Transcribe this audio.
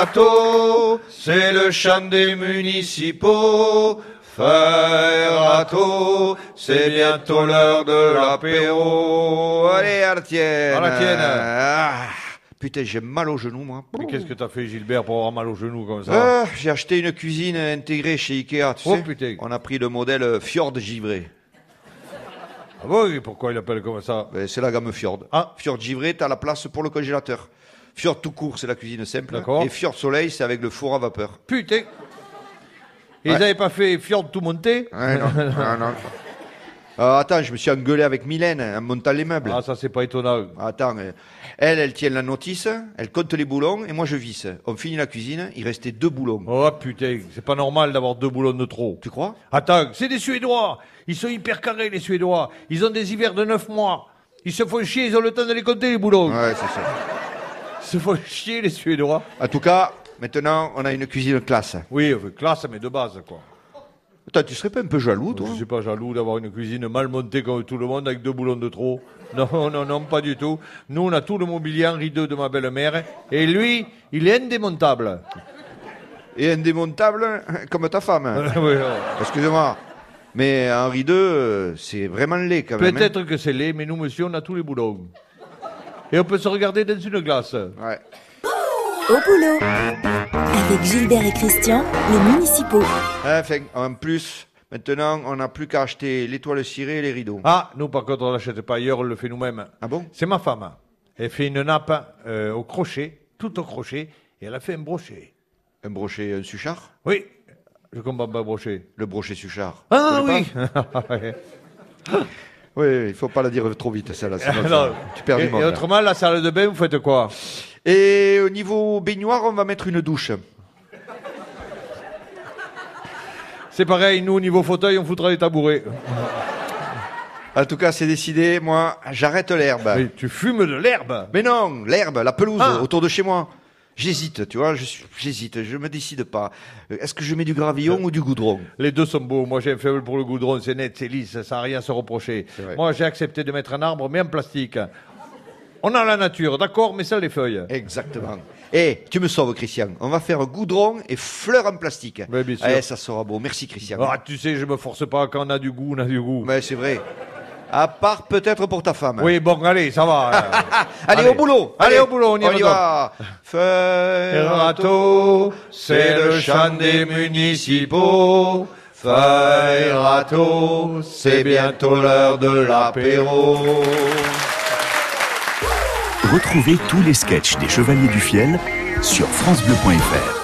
râteau, c'est le chant des municipaux. Feuille râteau, c'est bientôt l'heure de l'apéro. Allez, à la tienne. À la tienne. Putain, j'ai mal au genou, moi. Mais qu'est-ce que t'as fait, Gilbert, pour avoir mal au genou comme ça? J'ai acheté une cuisine intégrée chez Ikea, tu Oh, sais. putain. On a pris le modèle Fjord givré. Ah bon, et pourquoi il appelle comme ça? Ben, c'est la gamme Fjord. Ah. Fjord givré, t'as la place pour le congélateur. Fjord tout court, c'est la cuisine simple. D'accord. Et Fjord soleil, c'est avec le four à vapeur. Putain. Ils Ouais. avaient pas fait Fjord tout monté? Ouais, non, non. Attends, je me suis engueulé avec Mylène en montant les meubles. Ah, ça, c'est pas étonnant. Attends, elle tient la notice, elle compte les boulons et moi je visse. On finit la cuisine, il restait 2 boulons. Oh, putain, c'est pas normal d'avoir 2 boulons de trop. Tu crois? Attends, c'est des Suédois. Ils sont hyper carrés, les Suédois. Ils ont des hivers de 9 mois. Ils se font chier, ils ont le temps de les compter, les boulons. Ouais, c'est ça. Ils se font chier, les Suédois. En tout cas, maintenant, on a une cuisine classe. Oui, classe, mais de base, quoi. Attends, tu serais pas un peu jaloux, toi? Je suis pas jaloux d'avoir une cuisine mal montée comme tout le monde avec 2 boulons de trop. Non, non, non, pas du tout. Nous, on a tout le mobilier Henri II de ma belle-mère. Et lui, il est indémontable. Et indémontable comme ta femme. Oui, Excusez-moi. Mais Henri II, c'est vraiment laid quand même. peut-être que c'est laid, mais nous, monsieur, on a tous les boulons. Et on peut se regarder dans une glace. Ouais. Au boulot. Avec Gilbert et Christian, les municipaux. Enfin, en plus, maintenant, on n'a plus qu'à acheter les toiles cirées et les rideaux. Ah, nous, par contre, on l'achète pas ailleurs, on le fait nous-mêmes. Ah bon? C'est ma femme. Elle fait une nappe au crochet, tout au crochet, et elle a fait un brochet. Un brochet, un suchard? Oui, je comprends pas brochet. Le brochet suchard. Ah Tu connais oui pas? Oui, il faut pas la dire trop vite, celle-là. sinon Non. tu perds du Et monde. là. autrement, la salle de bain, vous faites quoi? Et au niveau baignoire, on va mettre une douche. C'est pareil, nous, au niveau fauteuil, on foutra les tabourets. En tout cas, c'est décidé. Moi, j'arrête l'herbe. Mais tu fumes de l'herbe? Mais non, l'herbe, la pelouse Ah. autour de chez moi. J'hésite, tu vois, j'hésite, je me décide pas. Est-ce que je mets du gravillon ou du goudron? Les deux sont beaux. Moi, j'ai un faible pour le goudron. C'est net, c'est lisse, ça n'a rien à se reprocher. C'est vrai. Moi, j'ai accepté de mettre un arbre, mais en plastique. On a la nature, d'accord, mais ça, les feuilles. Exactement. Eh, tu me sauves, Christian. On va faire goudron et fleurs en plastique. Ouais, bien sûr. Eh, ça sera beau. Merci, Christian. Ah, tu sais, je me force pas. Quand on a du goût, on a du goût. Mais c'est vrai. À part peut-être pour ta femme. Oui, bon, allez, ça va. Allez, au boulot. Allez, au boulot, on y y va. va. Feuille Râteau, c'est le chant des municipaux. Feuille râteau, c'est bientôt l'heure de l'apéro. Retrouvez tous les sketchs des Chevaliers du Fiel sur francebleu.fr.